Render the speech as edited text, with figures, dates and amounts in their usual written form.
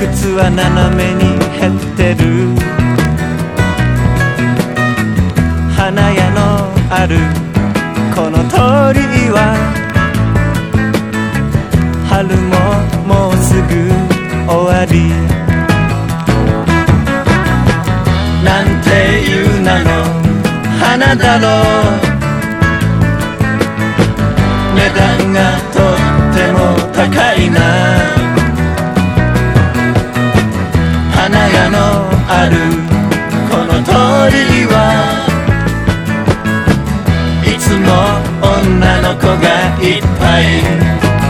靴は斜めに減ってる。花屋のあるこの通りは春ももうすぐ終わり。なんていう名の花だろう。値段がとっても高いな。花屋のあるこの通りはいつも女の子がいっぱい。